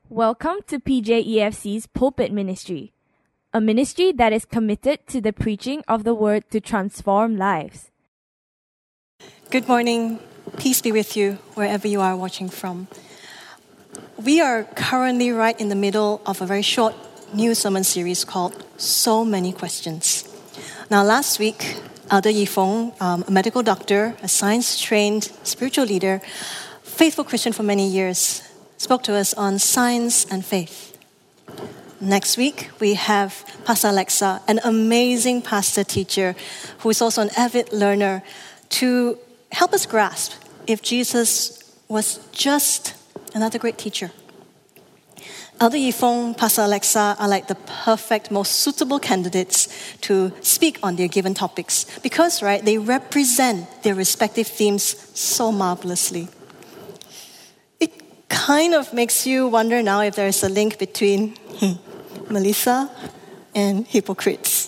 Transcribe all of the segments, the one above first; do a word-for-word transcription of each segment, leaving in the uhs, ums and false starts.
Welcome to P J E F C's Pulpit Ministry, a ministry that is committed to the preaching of the Word to transform lives. Good morning. Peace be with you wherever you are watching from. We are currently right in the middle of a very short new sermon series called So Many Questions. Now, last week, Elder Yi Feng, um, a medical doctor, a science-trained spiritual leader, faithful Christian for many years, spoke to us on science and faith. Next week, we have Pastor Alexa, an amazing pastor teacher who is also an avid learner, to help us grasp if Jesus was just another great teacher. Elder Yi Feng, Pastor Alexa are like the perfect, most suitable candidates to speak on their given topics because, right, they represent their respective themes so marvelously. It kind of makes you wonder now if there is a link between Melissa and hypocrites.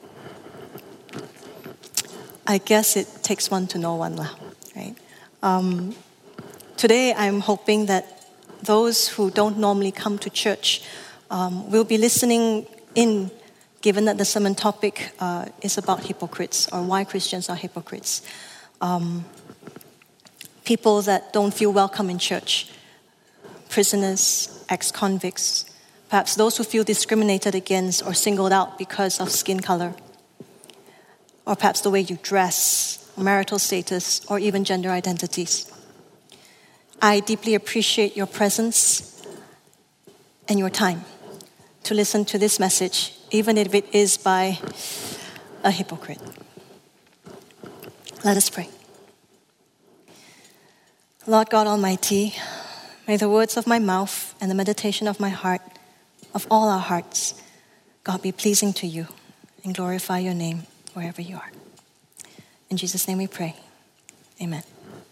I guess it takes one to know one, right? Um, today, I'm hoping that those who don't normally come to church um, will be listening in, given that the sermon topic uh, is about hypocrites or why Christians are hypocrites. Um, people that don't feel welcome in church, prisoners, ex-convicts, perhaps those who feel discriminated against or singled out because of skin color, or perhaps the way you dress, marital status, or even gender identities. I deeply appreciate your presence and your time to listen to this message, even if it is by a hypocrite. Let us pray. Lord God Almighty, may the words of my mouth and the meditation of my heart, of all our hearts, God, be pleasing to you and glorify your name wherever you are. In Jesus' name we pray. Amen.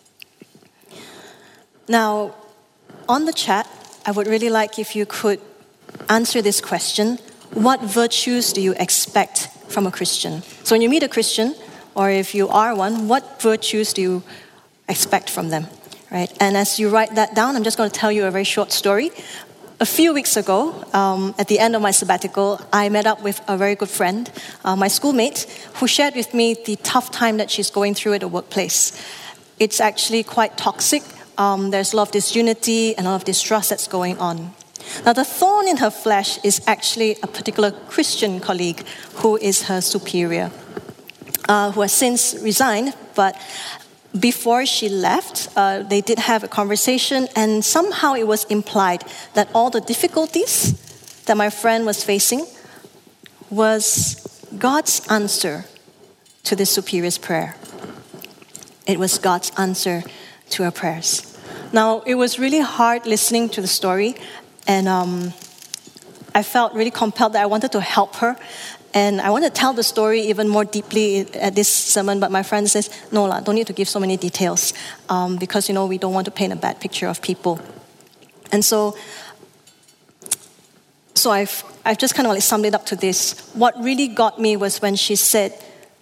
Now, on the chat, I would really like if you could answer this question: what virtues do you expect from a Christian? So when you meet a Christian, or if you are one, what virtues do you expect from them, right? And as you write that down, I'm just going to tell you a very short story. A few weeks ago, um, at the end of my sabbatical, I met up with a very good friend, uh, my schoolmate, who shared with me the tough time that she's going through at the workplace. It's actually quite toxic. Um, there's a lot of disunity and a lot of distrust that's going on. Now, the thorn in her flesh is actually a particular Christian colleague who is her superior, uh, who has since resigned, but before she left, uh, they did have a conversation, and somehow it was implied that all the difficulties that my friend was facing was God's answer to the superior's prayer. It was God's answer to her prayers. Now, it was really hard listening to the story, and um, I felt really compelled that I wanted to help her. And I want to tell the story even more deeply at this sermon, but my friend says, no, la, don't need to give so many details um, because, you know, we don't want to paint a bad picture of people. And so, so I've, I've just kind of like summed it up to this. What really got me was when she said,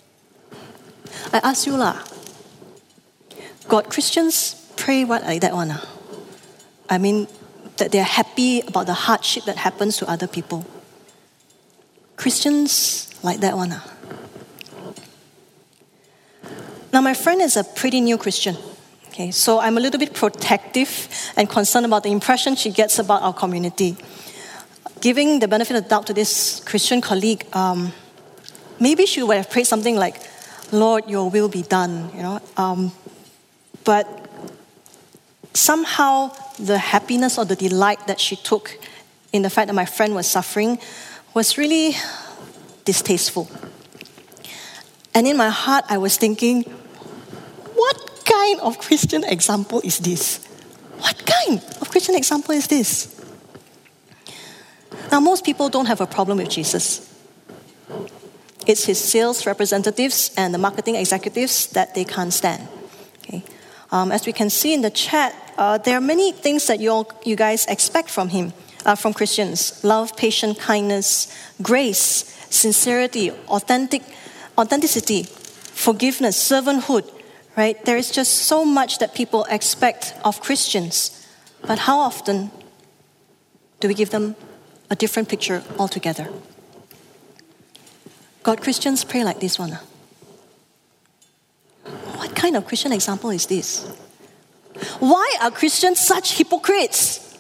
I asked you, la, God, Christians pray what like that one? Ah? I mean, that they're happy about the hardship that happens to other people. Christians like that one. Ah. Now, my friend is a pretty new Christian. Okay, so I'm a little bit protective and concerned about the impression she gets about our community. Giving the benefit of the doubt to this Christian colleague, um, maybe she would have prayed something like, Lord, your will be done, you know. Um, but somehow the happiness or the delight that she took in the fact that my friend was suffering was really distasteful. And in my heart, I was thinking, what kind of Christian example is this? What kind of Christian example is this? Now, most people don't have a problem with Jesus. It's his sales representatives and the marketing executives that they can't stand. Okay. Um, as we can see in the chat, uh, there are many things that you all, you guys expect from him. Uh, from Christians: love, patience, kindness, grace, sincerity, authentic, authenticity, forgiveness, servanthood, right? There is just so much that people expect of Christians. But how often do we give them a different picture altogether? God, Christians pray like this one. What kind of Christian example is this? Why are Christians such hypocrites?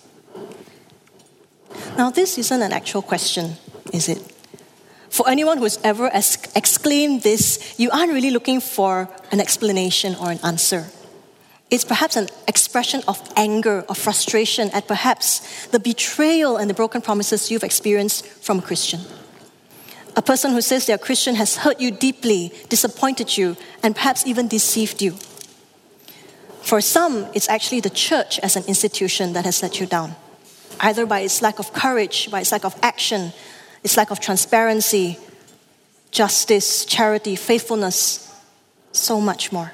Now, this isn't an actual question, is it? For anyone who's ever ex- exclaimed this, you aren't really looking for an explanation or an answer. It's perhaps an expression of anger or frustration at perhaps the betrayal and the broken promises you've experienced from a Christian. A person who says they're a Christian has hurt you deeply, disappointed you, and perhaps even deceived you. For some, it's actually the church as an institution that has let you down, either by its lack of courage, by its lack of action, its lack of transparency, justice, charity, faithfulness, so much more.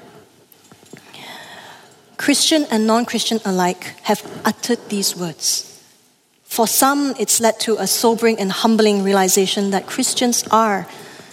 Christian and non-Christian alike have uttered these words. For some, it's led to a sobering and humbling realization that Christians are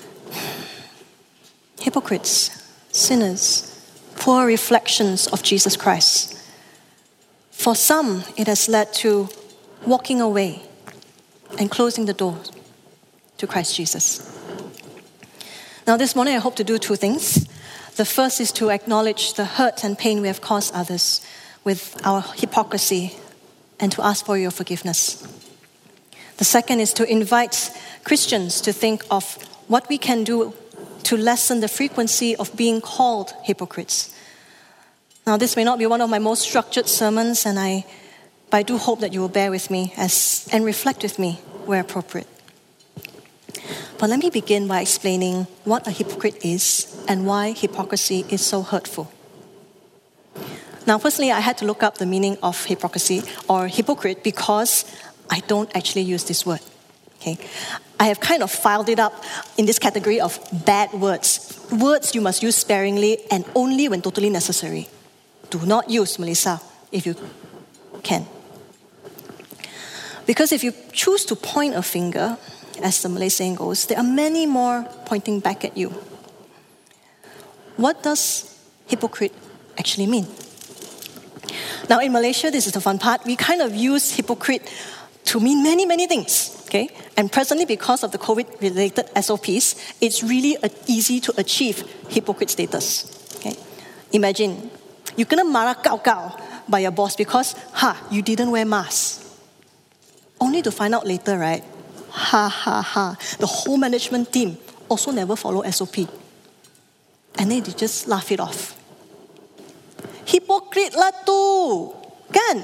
hypocrites, sinners, poor reflections of Jesus Christ. For some, it has led to walking away and closing the door to Christ Jesus. Now, this morning I hope to do two things. The first is to acknowledge the hurt and pain we have caused others with our hypocrisy and to ask for your forgiveness. The second is to invite Christians to think of what we can do to lessen the frequency of being called hypocrites. Now, this may not be one of my most structured sermons, and I, but I do hope that you will bear with me as and reflect with me where appropriate. But let me begin by explaining what a hypocrite is and why hypocrisy is so hurtful. Now, personally, I had to look up the meaning of hypocrisy or hypocrite because I don't actually use this word. Okay, I have kind of filed it up in this category of bad words. Words you must use sparingly and only when totally necessary. Do not use, Melissa, if you can. Because if you choose to point a finger, as the Malay saying goes, there are many more pointing back at you. What does hypocrite actually mean? Now, in Malaysia, this is the fun part. We kind of use hypocrite to mean many, many things, okay? And presently, because of the COVID-related S O Ps, it's really uh, easy to achieve hypocrite status, okay? Imagine, you kena marah kau-kau by your boss because, ha, you didn't wear mask. Only to find out later, right? Ha, ha, ha. The whole management team also never follow S O P. And then they just laugh it off. Hypocrite lah tu, kan?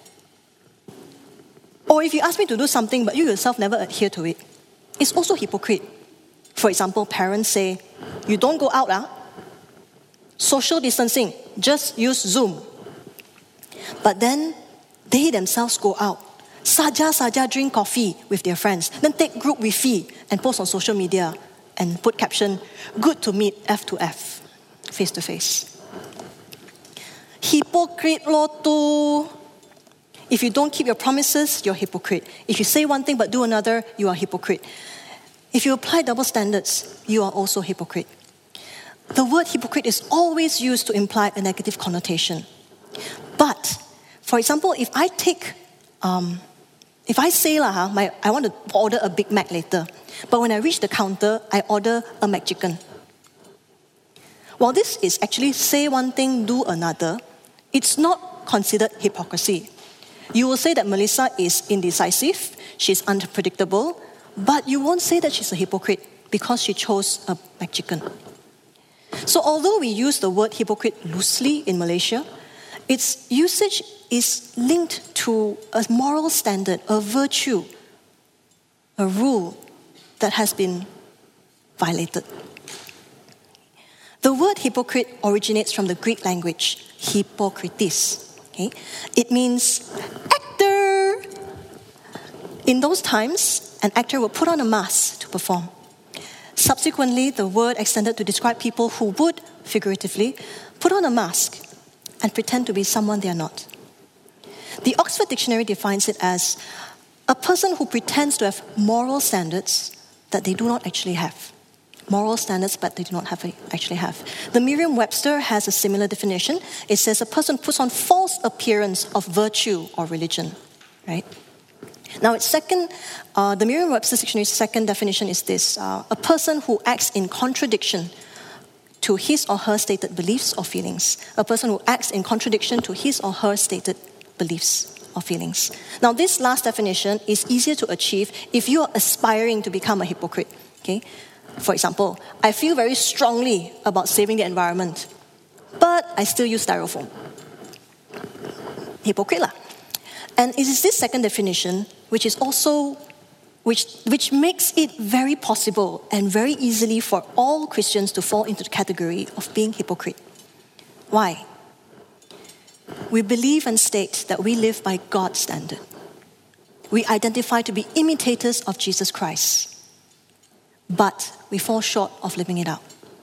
Or if you ask me to do something but you yourself never adhere to it, it's also hypocrite. For example, parents say, you don't go out, ah? Social distancing, just use Zoom. But then they themselves go out, saja-saja drink coffee with their friends, then take group wifi and post on social media and put caption, good to meet F to F, face to face. Hypocrite lo tu. If you don't keep your promises, you're hypocrite. If you say one thing but do another, you are hypocrite. If you apply double standards, you are also hypocrite. The word hypocrite is always used to imply a negative connotation. But, for example, if I take, um, if I say, lah, huh, my, I want to order a Big Mac later, but when I reach the counter, I order a McChicken. While this is actually say one thing, do another, it's not considered hypocrisy. You will say that Melissa is indecisive, she's unpredictable, but you won't say that she's a hypocrite because she chose a McChicken. So although we use the word hypocrite loosely in Malaysia, its usage is linked to a moral standard, a virtue, a rule that has been violated. The word hypocrite originates from the Greek language, hypokritis. Okay? It means actor. In those times, an actor would put on a mask to perform. Subsequently, the word extended to describe people who would, figuratively, put on a mask and pretend to be someone they are not. The Oxford Dictionary defines it as a person who pretends to have moral standards that they do not actually have. Moral standards, but they do not have actually have. The Merriam-Webster has a similar definition. It says a person puts on false appearance of virtue or religion, right? Now, its second, uh, the Merriam-Webster Dictionary's second definition is this: uh, a person who acts in contradiction to his or her stated beliefs or feelings. A person who acts in contradiction to his or her stated beliefs or feelings. Now, this last definition is easier to achieve if you are aspiring to become a hypocrite. Okay? For example, I feel very strongly about saving the environment, but I still use styrofoam. Hypocrite lah. And it is this second definition which is also which which makes it very possible and very easily for all Christians to fall into the category of being hypocrite. Why? We believe and state that we live by God's standard. We identify to be imitators of Jesus Christ, but we fall short of living it out.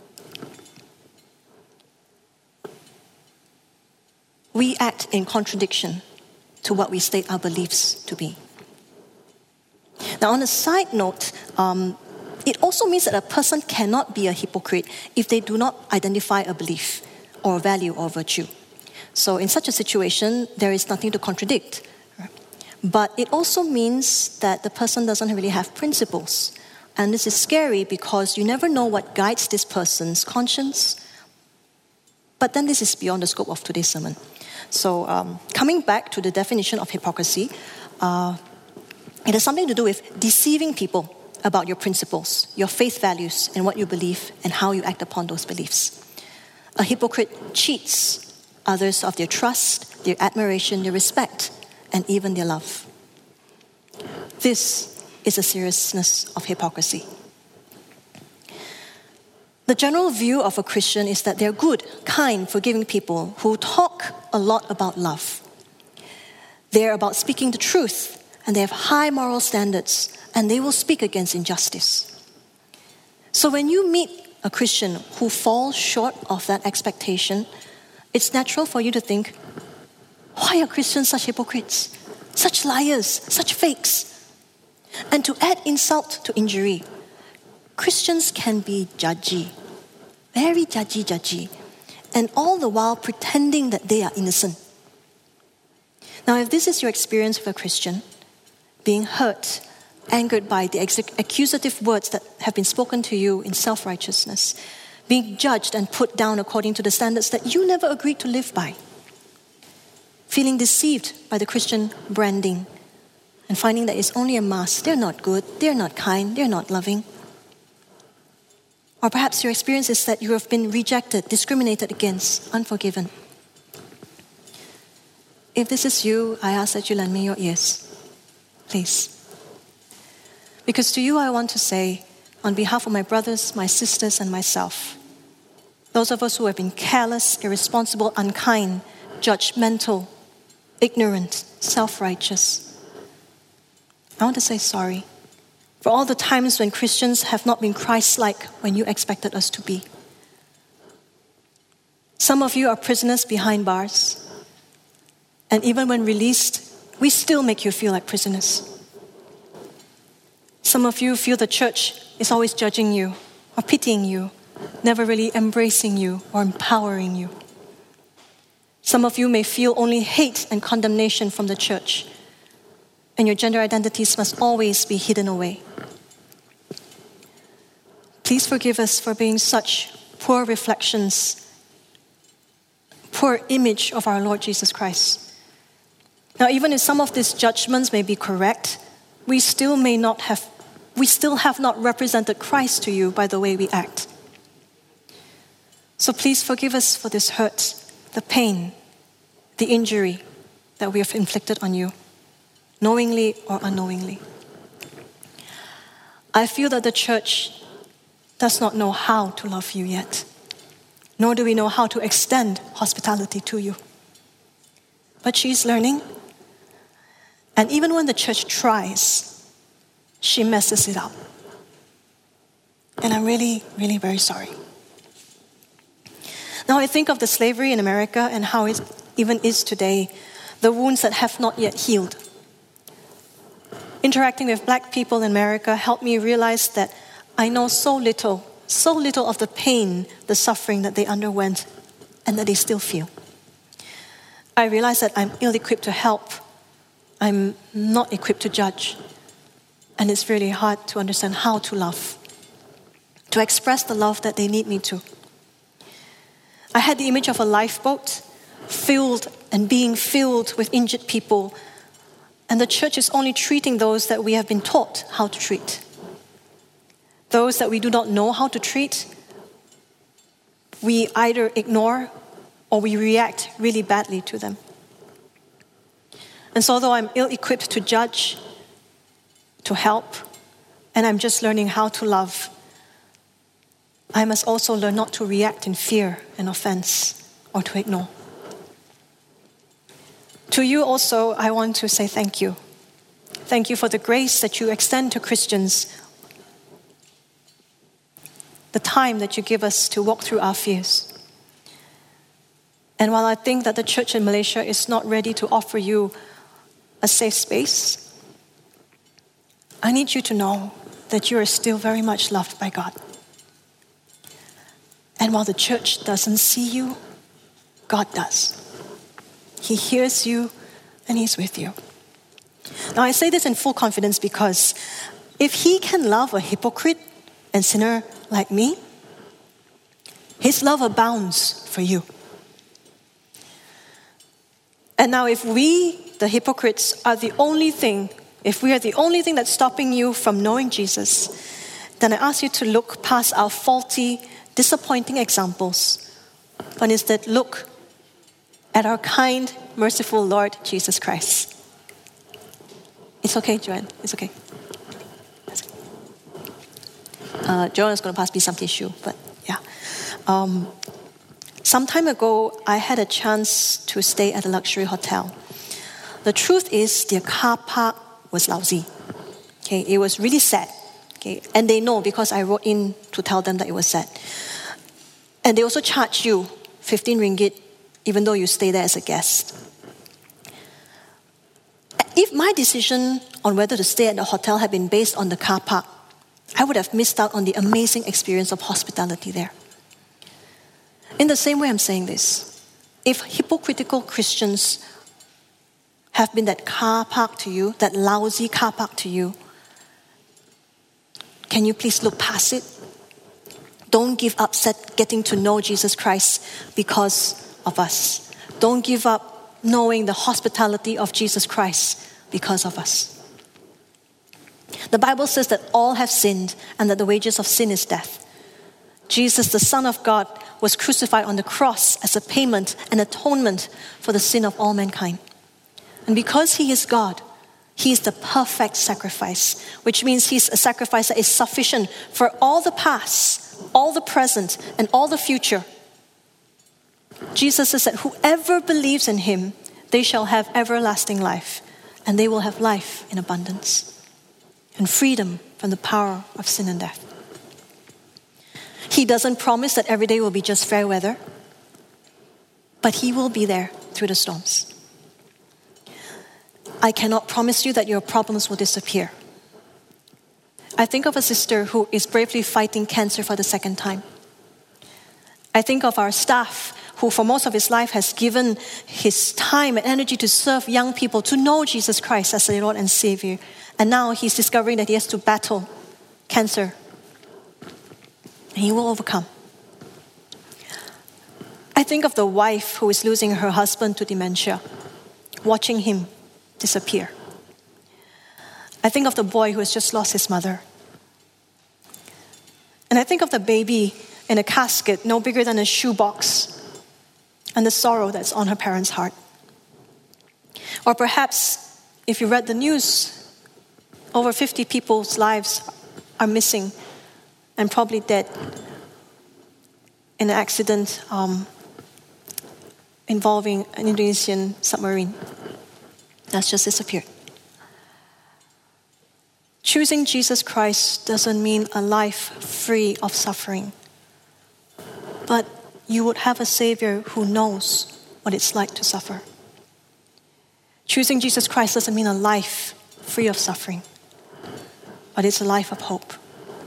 We act in contradiction to what we state our beliefs to be. Now, on a side note, um, it also means that a person cannot be a hypocrite if they do not identify a belief or a value or virtue. So in such a situation, there is nothing to contradict. But it also means that the person doesn't really have principles. And this is scary because you never know what guides this person's conscience. But then this is beyond the scope of today's sermon. So um, coming back to the definition of hypocrisy, uh, it has something to do with deceiving people about your principles, your faith values, and what you believe and how you act upon those beliefs. A hypocrite cheats others of their trust, their admiration, their respect, and even their love. This is the seriousness of hypocrisy. The general view of a Christian is that they're good, kind, forgiving people who talk a lot about love. They're about speaking the truth, and they have high moral standards, and they will speak against injustice. So when you meet a Christian who falls short of that expectation, it's natural for you to think, why are Christians such hypocrites, such liars, such fakes? And to add insult to injury, Christians can be judgy, very judgy, judgy, and all the while pretending that they are innocent. Now, if this is your experience with a Christian, being hurt, angered by the accusative words that have been spoken to you in self-righteousness, being judged and put down according to the standards that you never agreed to live by, feeling deceived by the Christian branding, and finding that it's only a mask, they're not good, they're not kind, they're not loving. Or perhaps your experience is that you have been rejected, discriminated against, unforgiven. If this is you, I ask that you lend me your ears, please. Because to you I want to say, on behalf of my brothers, my sisters, and myself, those of us who have been careless, irresponsible, unkind, judgmental, ignorant, self-righteous, I want to say sorry for all the times when Christians have not been Christ-like when you expected us to be. Some of you are prisoners behind bars, and even when released, we still make you feel like prisoners. Some of you feel the church is always judging you or pitying you, never really embracing you or empowering you. Some of you may feel only hate and condemnation from the church, and your gender identities must always be hidden away. Please forgive us for being such poor reflections, poor image of our Lord Jesus Christ. Now, even if some of these judgments may be correct, we still may not have, we still have not represented Christ to you by the way we act. So please forgive us for this hurt, the pain, the injury that we have inflicted on you, knowingly or unknowingly. I feel that the church does not know how to love you yet, nor do we know how to extend hospitality to you. But she is learning, and even when the church tries, she messes it up. And I'm really, really very sorry. Now I think of the slavery in America and how it even is today, the wounds that have not yet healed. Interacting with black people in America helped me realize that I know so little, so little of the pain, the suffering that they underwent and that they still feel. I realize that I'm ill-equipped to help I'm not equipped to judge. And it's really hard to understand how to love, to express the love that they need me to. I had the image of a lifeboat filled and being filled with injured people, and the church is only treating those that we have been taught how to treat. Those that we do not know how to treat, we either ignore or we react really badly to them. And so although I'm ill-equipped to judge, to help, and I'm just learning how to love, I must also learn not to react in fear and offense or to ignore. To you also, I want to say thank you. Thank you for the grace that you extend to Christians, the time that you give us to walk through our fears. And while I think that the church in Malaysia is not ready to offer you a safe space, I need you to know that you are still very much loved by God. And while the church doesn't see you, God does. He hears you and He's with you. Now I say this in full confidence because if He can love a hypocrite and sinner like me, His love abounds for you. And now if we, the hypocrites, are the only thing, if we are the only thing that's stopping you from knowing Jesus, then I ask you to look past our faulty, disappointing examples, but instead look at our kind, merciful Lord Jesus Christ. It's okay, Joanne. It's okay. Uh, Joanne is going to pass me some tissue, but yeah. Um, some time ago, I had a chance to stay at a luxury hotel. The truth is, their car park was lousy. Okay, it was really sad. Okay, and they know because I wrote in to tell them that it was sad. And they also charge you fifteen ringgit even though you stay there as a guest. If my decision on whether to stay at the hotel had been based on the car park, I would have missed out on the amazing experience of hospitality there. In the same way I'm saying this, if hypocritical Christians have been that car park to you, that lousy car park to you, can you please look past it? Don't give up set getting to know Jesus Christ because of us. Don't give up knowing the hospitality of Jesus Christ because of us. The Bible says that all have sinned and that the wages of sin is death. Jesus, the Son of God, was crucified on the cross as a payment and atonement for the sin of all mankind. And because He is God, He is the perfect sacrifice, which means He's a sacrifice that is sufficient for all the past, all the present, and all the future. Jesus says that whoever believes in Him, they shall have everlasting life, and they will have life in abundance and freedom from the power of sin and death. He doesn't promise that every day will be just fair weather, but He will be there through the storms. I cannot promise you that your problems will disappear. I think of a sister who is bravely fighting cancer for the second time. I think of our staff who for most of his life has given his time and energy to serve young people, to know Jesus Christ as their Lord and Savior. And now he's discovering that he has to battle cancer. And he will overcome. I think of the wife who is losing her husband to dementia, watching him disappear. I think of the boy who has just lost his mother. And I think of the baby in a casket no bigger than a shoebox and the sorrow that's on her parents' heart. Or perhaps, if you read the news, over fifty people's lives are missing and probably dead in an accident um, involving an Indonesian submarine that's just disappeared. Choosing Jesus Christ doesn't mean a life free of suffering, but you would have a Savior who knows what it's like to suffer. Choosing Jesus Christ doesn't mean a life free of suffering, but it's a life of hope.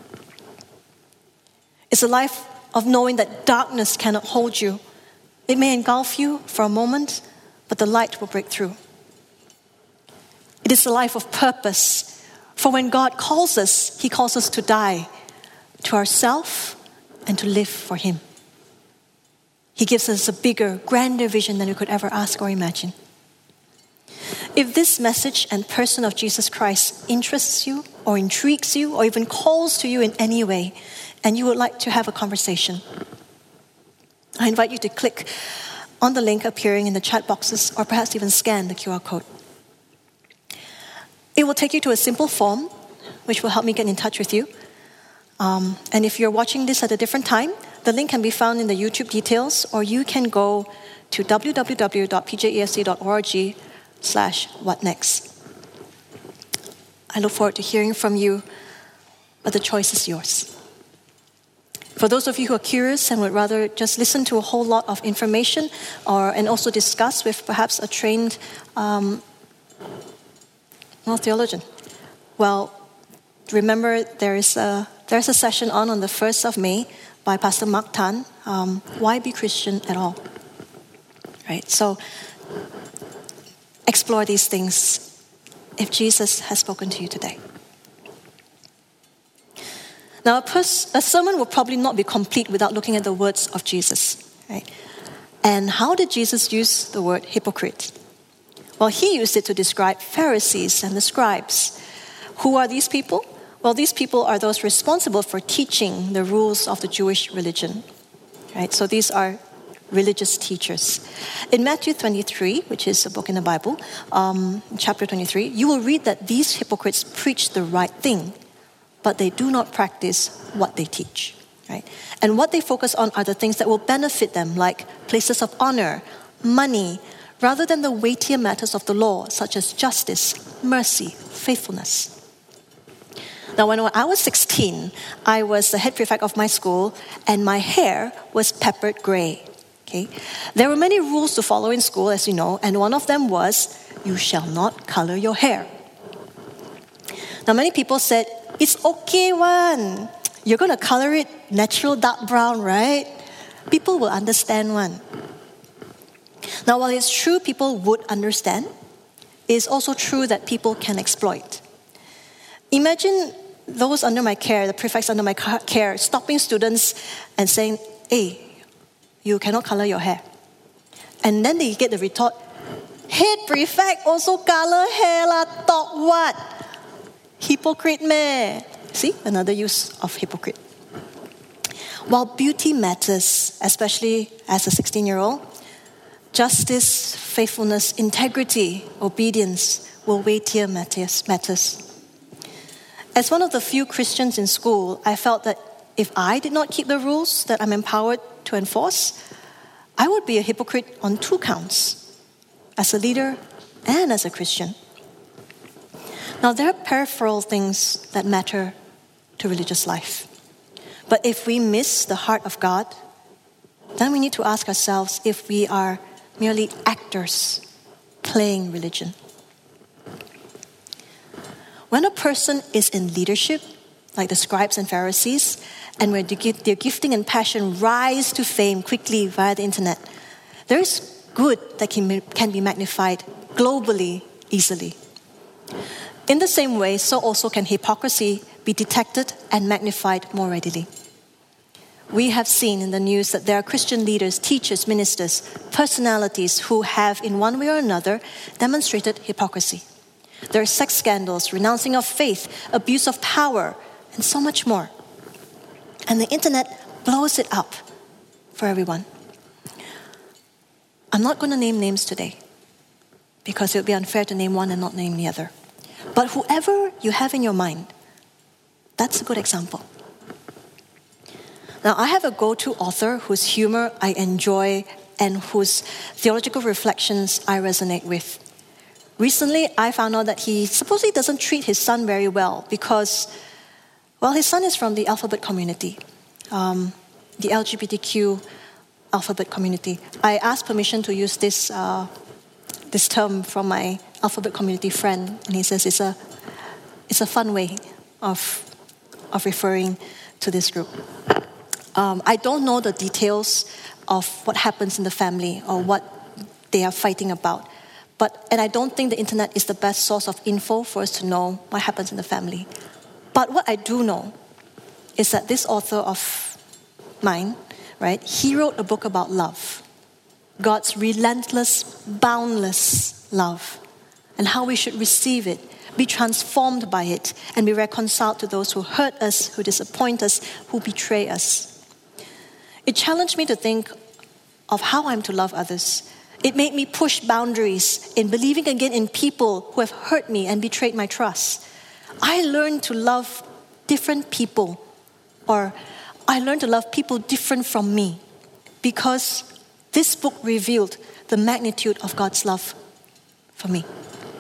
It's a life of knowing that darkness cannot hold you. It may engulf you for a moment, but the light will break through. It is a life of purpose. For when God calls us, He calls us to die to ourselves and to live for Him. He gives us a bigger, grander vision than we could ever ask or imagine. If this message and person of Jesus Christ interests you or intrigues you or even calls to you in any way, and you would like to have a conversation, I invite you to click on the link appearing in the chat boxes or perhaps even scan the Q R code. It will take you to a simple form which will help me get in touch with you. Um, and if you're watching this at a different time, the link can be found in the YouTube details, or you can go to w w w dot p j e f c dot org slash what next. I look forward to hearing from you, but the choice is yours. For those of you who are curious and would rather just listen to a whole lot of information or and also discuss with perhaps a trained um, well, theologian, well, remember there is a, there's a session on on the first of May by Pastor Mark Tan, um, Why Be Christian at All? Right, so explore these things if Jesus has spoken to you today. Now, a, pers- a sermon will probably not be complete without looking at the words of Jesus, right? And how did Jesus use the word hypocrite? Well, he used it to describe Pharisees and the scribes. Who are these people? Well, these people are those responsible for teaching the rules of the Jewish religion, right? So these are religious teachers. In Matthew twenty-three, which is a book in the Bible, um, chapter twenty-three, you will read that these hypocrites preach the right thing, but they do not practice what they teach, right? And what they focus on are the things that will benefit them, like places of honor, money, rather than the weightier matters of the law, such as justice, mercy, faithfulness. Now, when I was sixteen, I was the head prefect of my school, and my hair was peppered gray. Okay? There were many rules to follow in school, as you know, and one of them was, you shall not color your hair. Now, many people said, it's okay, one. You're going to color it natural dark brown, right? People will understand one. Now, while it's true people would understand, it's also true that people can exploit. Imagine those under my care, the prefects under my care, stopping students and saying, hey, you cannot color your hair. And then they get the retort, head prefect also color hair lah, talk what? Hypocrite meh? See, another use of hypocrite. While beauty matters, especially as a sixteen-year-old, justice, faithfulness, integrity, obedience will weightier matters. matters. As one of the few Christians in school, I felt that if I did not keep the rules that I'm empowered to enforce, I would be a hypocrite on two counts, as a leader and as a Christian. Now, there are peripheral things that matter to religious life. But if we miss the heart of God, then we need to ask ourselves if we are merely actors playing religion. When a person is in leadership, like the scribes and Pharisees, and where their gifting and passion rise to fame quickly via the internet, there is good that can be magnified globally easily. In the same way, so also can hypocrisy be detected and magnified more readily. We have seen in the news that there are Christian leaders, teachers, ministers, personalities who have, in one way or another, demonstrated hypocrisy. There are sex scandals, renouncing of faith, abuse of power, and so much more. And the internet blows it up for everyone. I'm not going to name names today because it would be unfair to name one and not name the other. But whoever you have in your mind, that's a good example. Now, I have a go-to author whose humor I enjoy and whose theological reflections I resonate with. Recently, I found out that he supposedly doesn't treat his son very well because, well, his son is from the alphabet community, um, the L G B T Q alphabet community. I asked permission to use this uh, this term from my alphabet community friend, and he says it's a it's a fun way of of referring to this group. Um, I don't know the details of what happens in the family or what they are fighting about. But, and I don't think the internet is the best source of info for us to know what happens in the family. But what I do know is that this author of mine, right, he wrote a book about love. God's relentless, boundless love, and how we should receive it, be transformed by it, and be reconciled to those who hurt us, who disappoint us, who betray us. It challenged me to think of how I'm to love others. It made me push boundaries in believing again in people who have hurt me and betrayed my trust. I learned to love different people, or I learned to love people different from me, because this book revealed the magnitude of God's love for me.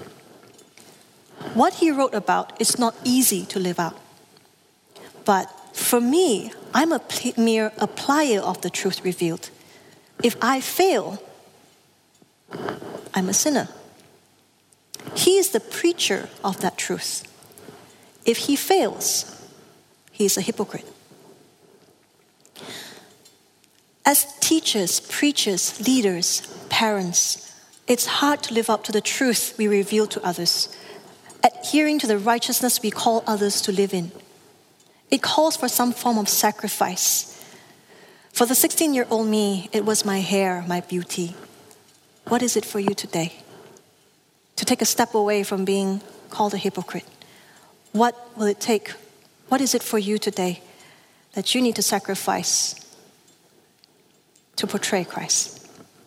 What he wrote about is not easy to live out. But for me, I'm a mere applier of the truth revealed. If I fail, I'm a sinner. He is the preacher of that truth. If he fails, he is a hypocrite. As teachers, preachers, leaders, parents, it's hard to live up to the truth we reveal to others, adhering to the righteousness we call others to live in. It calls for some form of sacrifice. For the sixteen-year-old me, it was my hair, my beauty. What is it for you today? To take a step away from being called a hypocrite. What will it take? What is it for you today that you need to sacrifice to portray Christ?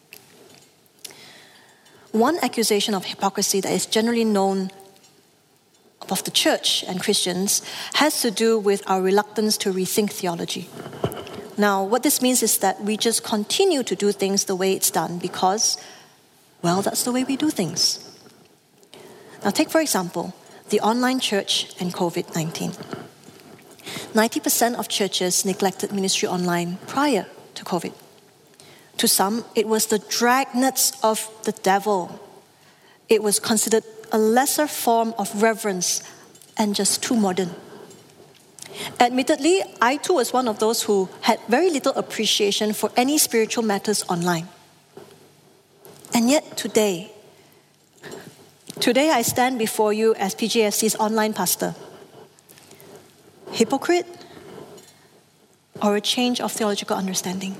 One accusation of hypocrisy that is generally known of the church and Christians has to do with our reluctance to rethink theology. Now, what this means is that we just continue to do things the way it's done because, well, that's the way we do things. Now, take, for example, the online church and covid nineteen. ninety percent of churches neglected ministry online prior to COVID. To some, it was the dragnets of the devil. It was considered a lesser form of reverence and just too modern. Admittedly, I too was one of those who had very little appreciation for any spiritual matters online. And yet today, today I stand before you as P J F C's online pastor. Hypocrite or a change of theological understanding?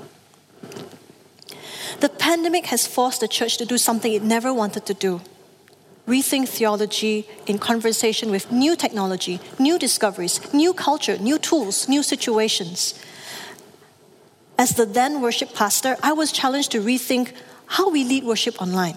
The pandemic has forced the church to do something it never wanted to do. Rethink theology in conversation with new technology, new discoveries, new culture, new tools, new situations. As the then worship pastor, I was challenged to rethink how we lead worship online.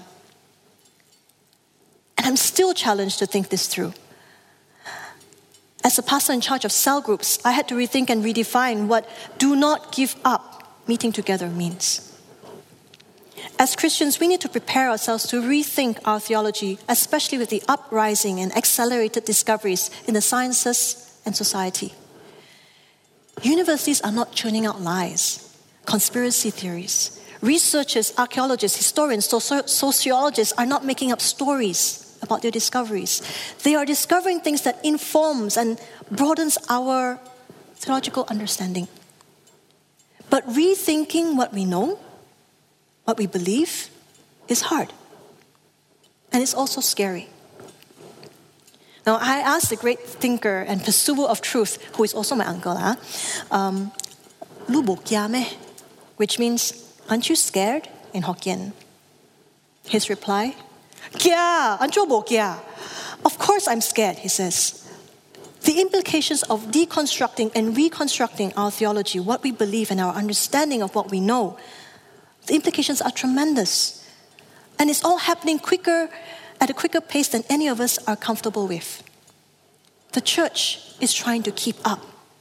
And I'm still challenged to think this through. As a pastor in charge of cell groups, I had to rethink and redefine what do not give up meeting together means. As Christians, we need to prepare ourselves to rethink our theology, especially with the uprising and accelerated discoveries in the sciences and society. Universities are not churning out lies, conspiracy theories. Researchers, archaeologists, historians, soci- sociologists are not making up stories about their discoveries. They are discovering things that informs and broadens our theological understanding. But rethinking what we know, what we believe, is hard. And it's also scary. Now, I asked the great thinker and pursuer of truth, who is also my uncle, huh? um, Lu bo kia meh? Which means, aren't you scared in Hokkien? His reply, Kia, ancho bo kia. Of course I'm scared, he says. The implications of deconstructing and reconstructing our theology, what we believe and our understanding of what we know, the implications are tremendous. And it's all happening quicker, at a quicker pace than any of us are comfortable with. The church is trying to keep up.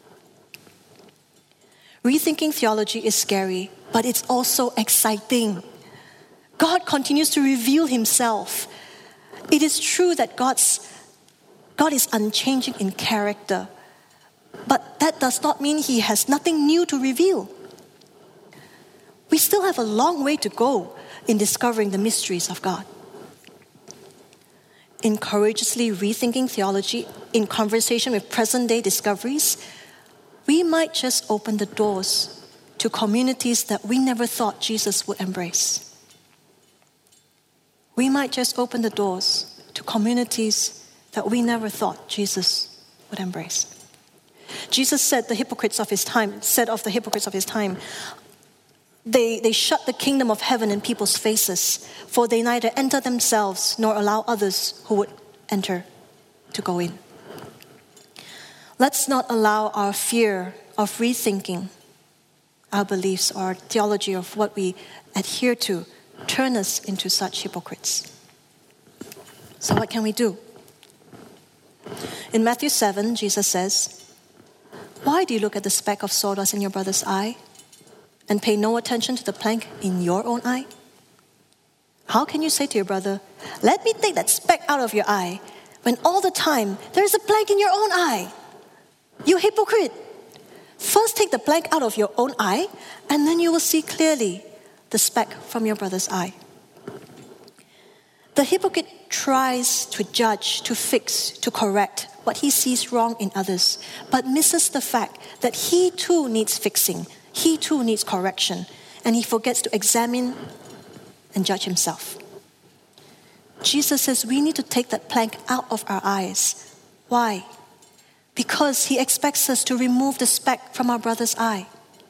Rethinking theology is scary, but it's also exciting. God continues to reveal himself. It is true that God's, God is unchanging in character, but that does not mean he has nothing new to reveal. We still have a long way to go in discovering the mysteries of God. In courageously rethinking theology in conversation with present-day discoveries, we might just open the doors to communities that we never thought Jesus would embrace. we might just open the doors to communities that we never thought Jesus would embrace. Jesus said the hypocrites of his time, said of the hypocrites of his time, they, they shut the kingdom of heaven in people's faces, for they neither enter themselves nor allow others who would enter to go in. Let's not allow our fear of rethinking our beliefs or our theology of what we adhere to turn us into such hypocrites. So what can we do? In Matthew seven, Jesus says, "Why do you look at the speck of sawdust in your brother's eye and pay no attention to the plank in your own eye? How can you say to your brother, 'Let me take that speck out of your eye,' when all the time there is a plank in your own eye? You hypocrite! First take the plank out of your own eye, and then you will see clearly the speck from your brother's eye." The hypocrite tries to judge, to fix, to correct what he sees wrong in others, but misses the fact that he too needs fixing, he too needs correction, and he forgets to examine and judge himself. Jesus says we need to take that plank out of our eyes. Why? Because he expects us to remove the speck from our brother's eye.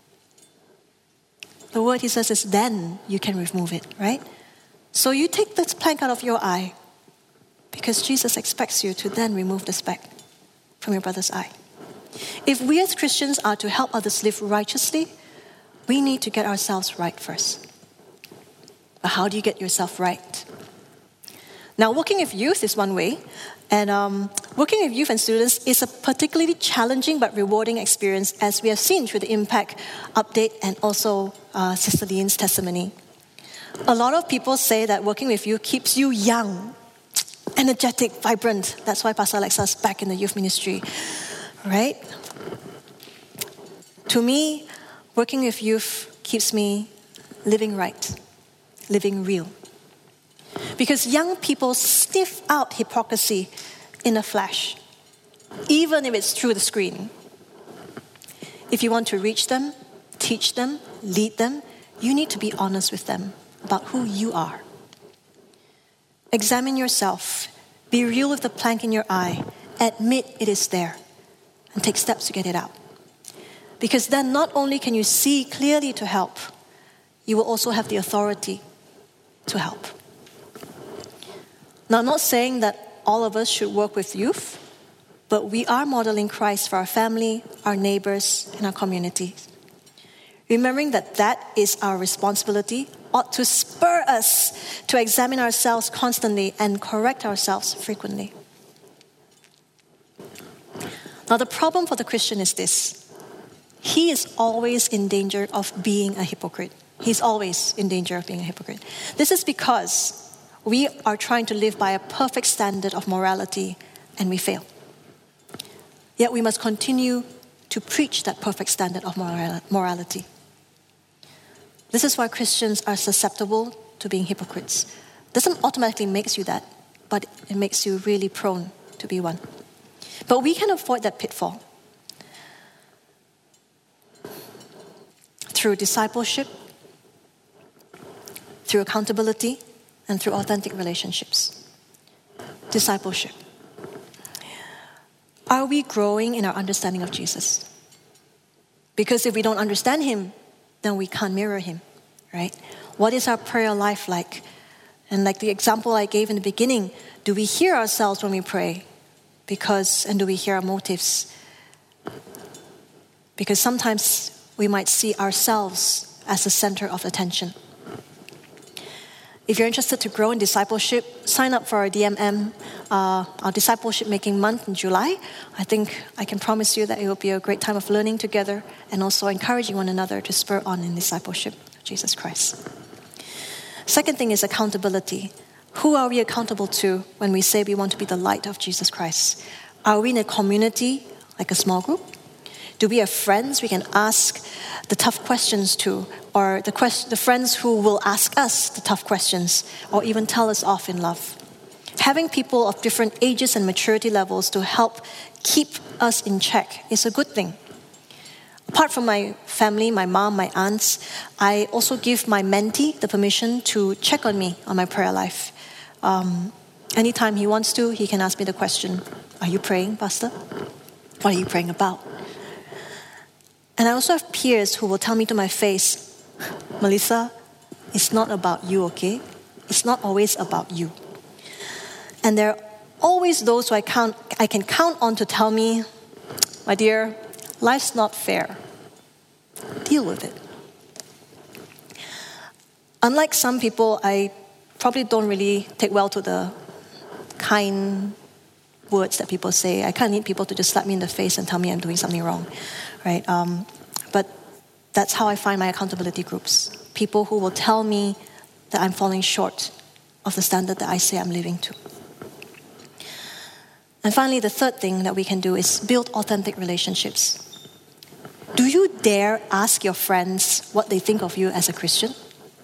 The word he says is, then you can remove it, right? So you take this plank out of your eye because Jesus expects you to then remove the speck from your brother's eye. If we as Christians are to help others live righteously, we need to get ourselves right first. But how do you get yourself right? Now, working with youth is one way. And um, working with youth and students is a particularly challenging but rewarding experience, as we have seen through the Impact Update and also uh, Sister Lean's testimony. A lot of people say that working with youth keeps you young, energetic, vibrant. That's why Pastor Alexa is back in the youth ministry, right? To me, working with youth keeps me living right, living real. Because young people sniff out hypocrisy in a flash, even if it's through the screen. If you want to reach them, teach them, lead them, you need to be honest with them about who you are. Examine yourself, be real with the plank in your eye, admit it is there, and take steps to get it out. Because then not only can you see clearly to help, you will also have the authority to help. Now, I'm not saying that all of us should work with youth, but we are modeling Christ for our family, our neighbors, and our communities. Remembering that that is our responsibility ought to spur us to examine ourselves constantly and correct ourselves frequently. Now, the problem for the Christian is this. He is always in danger of being a hypocrite. He's always in danger of being a hypocrite. This is because we are trying to live by a perfect standard of morality, and we fail. Yet we must continue to preach that perfect standard of morality. This is why Christians are susceptible to being hypocrites. It doesn't automatically make you that, but it makes you really prone to be one. But we can avoid that pitfall through discipleship, through accountability, and through authentic relationships. Discipleship. Are we growing in our understanding of Jesus? Because if we don't understand him, then we can't mirror him, right? What is our prayer life like? And like the example I gave in the beginning, do we hear ourselves when we pray? Because, and do we hear our motives? Because sometimes we might see ourselves as the center of attention. If you're interested to grow in discipleship, sign up for our D M M, uh, our Discipleship Making Month in July. I think I can promise you that it will be a great time of learning together and also encouraging one another to spur on in discipleship of Jesus Christ. Second thing is accountability. Who are we accountable to when we say we want to be the light of Jesus Christ? Are we in a community, like a small group? Do we have friends we can ask the tough questions to, or the, quest- the friends who will ask us the tough questions, or even tell us off in love? Having people of different ages and maturity levels to help keep us in check is a good thing. Apart from my family, my mom, my aunts, I also give my mentee the permission to check on me on my prayer life. Um, anytime he wants to, he can ask me the question, are you praying, Pastor? What are you praying about? And I also have peers who will tell me to my face, Melissa, it's not about you, okay? It's not always about you. And there are always those who I, count, I can count on to tell me, my dear, life's not fair. Deal with it. Unlike some people, I probably don't really take well to the kind words that people say. I kind of need people to just slap me in the face and tell me I'm doing something wrong, right? Um, but that's how I find my accountability groups. People who will tell me that I'm falling short of the standard that I say I'm living to. And finally, the third thing that we can do is build authentic relationships. Do you dare ask your friends what they think of you as a Christian?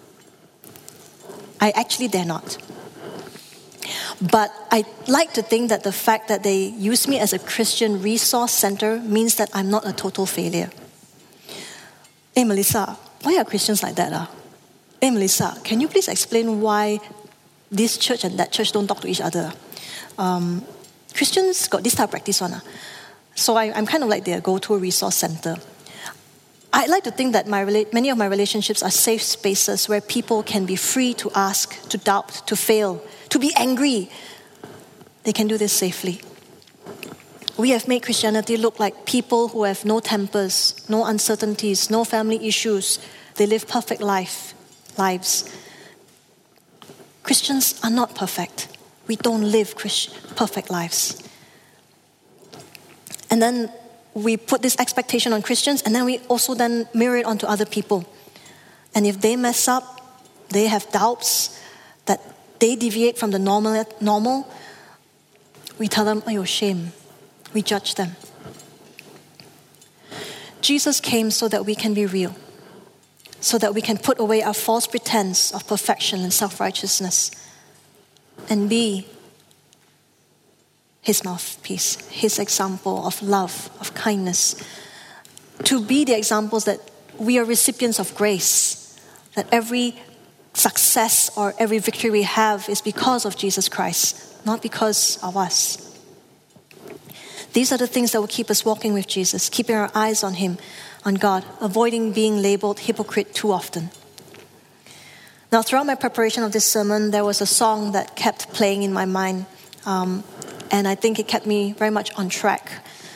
I actually dare not. But I like to think that the fact that they use me as a Christian resource center means that I'm not a total failure. Hey, Melissa, why are Christians like that? Uh? Hey, Melissa, can you please explain why this church and that church don't talk to each other? Um, Christians got this type of practice on. Uh. So I, I'm kind of like their go-to resource center. I like to think that my many of my relationships are safe spaces where people can be free to ask, to doubt, to fail, to be angry. They can do this safely. We have made Christianity look like people who have no tempers, no uncertainties, no family issues. They live perfect life, lives. Christians are not perfect. We don't live Christ- perfect lives. And then we put this expectation on Christians, and then we also then mirror it onto other people. And if they mess up, they have doubts that they deviate from the normal, normal, we tell them, oh, shame. We judge them. Jesus came so that we can be real, so that we can put away our false pretense of perfection and self-righteousness and be His mouthpiece, His example of love, of kindness. To be the examples that we are recipients of grace, that every success or every victory we have is because of Jesus Christ, not because of us. These are the things that will keep us walking with Jesus, keeping our eyes on Him, on God, avoiding being labeled hypocrite too often. Now, throughout my preparation of this sermon, there was a song that kept playing in my mind, um, and I think it kept me very much on track.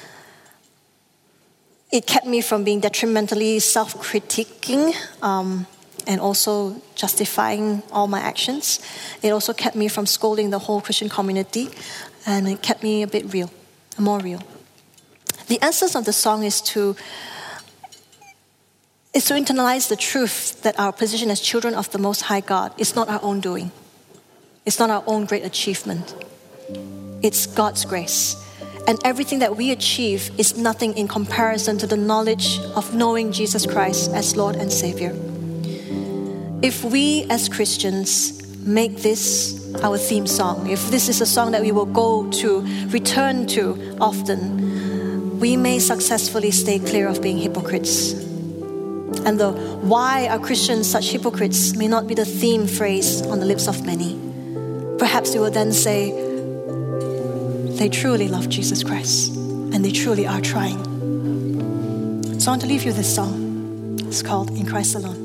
It kept me from being detrimentally self-critiquing um, and also justifying all my actions. It also kept me from scolding the whole Christian community, and it kept me a bit real, more real. The essence of the song is to is to internalize the truth that our position as children of the Most High God is not our own doing. It's not our own great achievement. It's God's grace. And everything that we achieve is nothing in comparison to the knowledge of knowing Jesus Christ as Lord and Savior. If we as Christians make this our theme song, if this is a song that we will go to, return to often, we may successfully stay clear of being hypocrites. And the why are Christians such hypocrites may not be the theme phrase on the lips of many. Perhaps they will then say, they truly love Jesus Christ, and they truly are trying. So I want to leave you with this song. It's called In Christ Alone.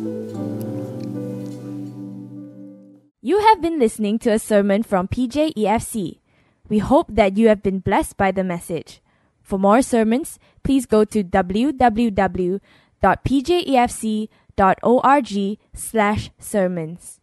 You have been listening to a sermon from P J E F C. We hope that you have been blessed by the message. For more sermons, please go to w w w dot p j e f c dot org slash sermons.